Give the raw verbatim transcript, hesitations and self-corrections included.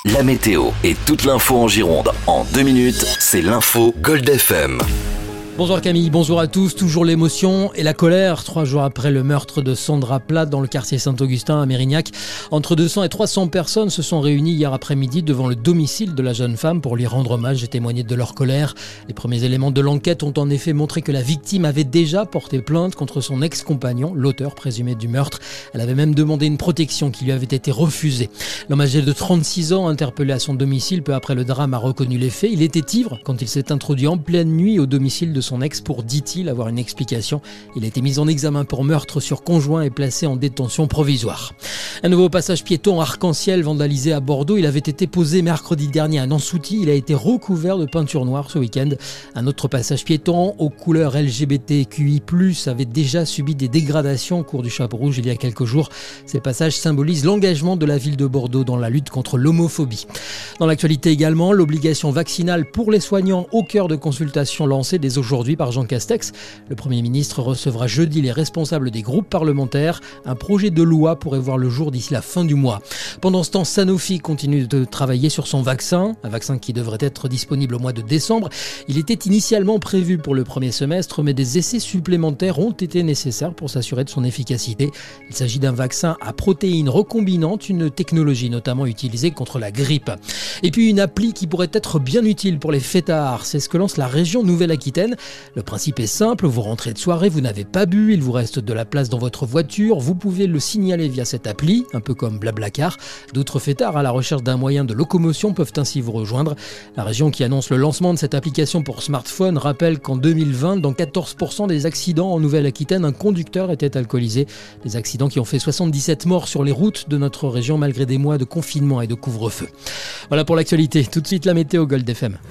La météo et toute l'info en Gironde en deux minutes, c'est l'info Gold F M. Bonjour Camille, bonjour à tous. Toujours l'émotion et la colère. Trois jours après le meurtre de Sandra Plath dans le quartier Saint-Augustin à Mérignac, entre deux cents et trois cents personnes se sont réunies hier après-midi devant le domicile de la jeune femme pour lui rendre hommage et témoigner de leur colère. Les premiers éléments de l'enquête ont en effet montré que la victime avait déjà porté plainte contre son ex-compagnon, l'auteur présumé du meurtre. Elle avait même demandé une protection qui lui avait été refusée. L'homme âgé de trente-six ans, interpellé à son domicile peu après le drame, a reconnu les faits. Il était ivre quand il s'est introduit en pleine nuit au domicile de son ex pour, dit-il, avoir une explication. Il a été mis en examen pour meurtre sur conjoint et placé en détention provisoire. Un nouveau passage piéton arc-en-ciel vandalisé à Bordeaux. Il avait été posé mercredi dernier à Nansouty. Il a été recouvert de peinture noire ce week-end. Un autre passage piéton aux couleurs L G B T Q I plus, avait déjà subi des dégradations au cours du Chapeau Rouge il y a quelques jours. Ces passages symbolisent l'engagement de la ville de Bordeaux dans la lutte contre l'homophobie. Dans l'actualité également, l'obligation vaccinale pour les soignants au cœur de consultations lancées dès aujourd'hui par Jean Castex. Le Premier ministre recevra jeudi les responsables des groupes parlementaires. Un projet de loi pourrait voir le jour d'ici la fin du mois. Pendant ce temps, Sanofi continue de travailler sur son vaccin, un vaccin qui devrait être disponible au mois de décembre. Il était initialement prévu pour le premier semestre, mais des essais supplémentaires ont été nécessaires pour s'assurer de son efficacité. Il s'agit d'un vaccin à protéines recombinantes, une technologie notamment utilisée contre la grippe. Et puis une appli qui pourrait être bien utile pour les fêtards, c'est ce que lance la région Nouvelle-Aquitaine. Le principe est simple, vous rentrez de soirée, vous n'avez pas bu, il vous reste de la place dans votre voiture, vous pouvez le signaler via cette appli, un peu comme Blablacar. D'autres fêtards à la recherche d'un moyen de locomotion peuvent ainsi vous rejoindre. La région qui annonce le lancement de cette application pour smartphone rappelle qu'en deux mille vingt, dans quatorze pour cent des accidents en Nouvelle-Aquitaine, un conducteur était alcoolisé. Des accidents qui ont fait soixante-dix-sept morts sur les routes de notre région malgré des mois de confinement et de couvre-feu. Voilà pour l'actualité. Tout de suite la météo Gold F M.